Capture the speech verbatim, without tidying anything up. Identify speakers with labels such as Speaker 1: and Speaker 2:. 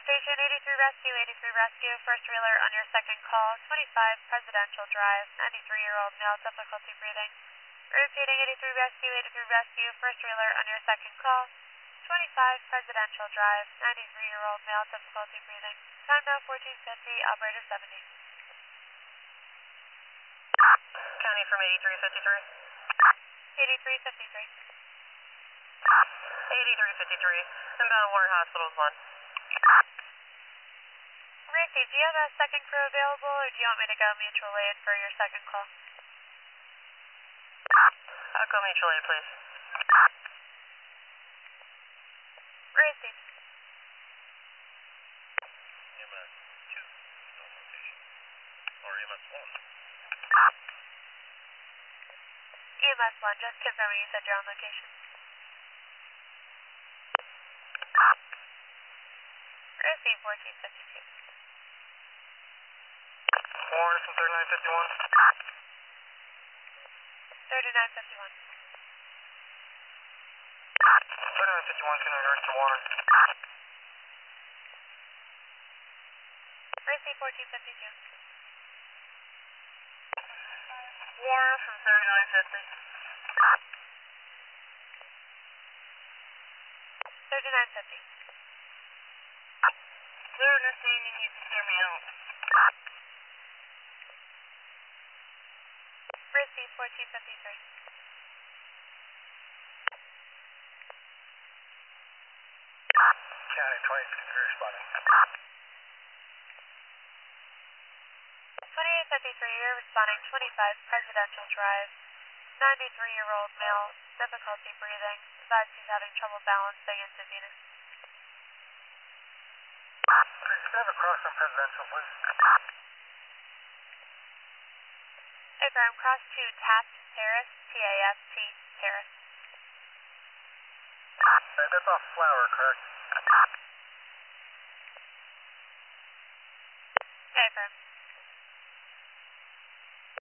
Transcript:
Speaker 1: Station eighty-three Rescue, eighty-three Rescue, first wheeler on your second call, twenty-five Presidential Drive, ninety-three-year-old male, difficulty breathing. Repeating eighty-three Rescue, eighty-three Rescue, first wheeler on your second call, twenty-five Presidential Drive, ninety-three-year-old male, difficulty breathing. Time now fourteen fifty, operator seventy.
Speaker 2: County from eighty-three fifty-three.
Speaker 1: eighty-three fifty-three.
Speaker 2: eighty-three fifty-three. Inbound Warren Hospital is one.
Speaker 1: Receive, do you have a second crew available, or do you want me to go mutual aid for your second call?
Speaker 2: I'll go mutual aid, please.
Speaker 1: Receive.
Speaker 3: E M S two, no location. Or E M S one.
Speaker 1: E M S one, just confirming you said you're on location. Receive fourteen fifty-two.
Speaker 2: Warren from thirty-nine fifty-one.
Speaker 1: thirty-nine fifty-one.
Speaker 2: thirty-nine fifty-one can reverse to Warren.
Speaker 1: Receive fourteen fifty-two.
Speaker 2: Warren from thirty-nine fifty.
Speaker 1: thirty-nine fifty.
Speaker 2: Clear, Ernestine, you need to clear me out.
Speaker 1: Receive fourteen fifty-three.
Speaker 3: County twenty fifty-three responding.
Speaker 1: twenty-eight fifty-three, you're responding twenty-five Presidential Drive, ninety-three-year-old male, difficulty breathing, advised he's having trouble balancing and dizziness.
Speaker 3: Could you have a cross on Presidential, please?
Speaker 1: Affirm, cross to Taft Terrace, T A F T Terrace.
Speaker 3: Uh, that's off Flower, correct?
Speaker 1: Affirm.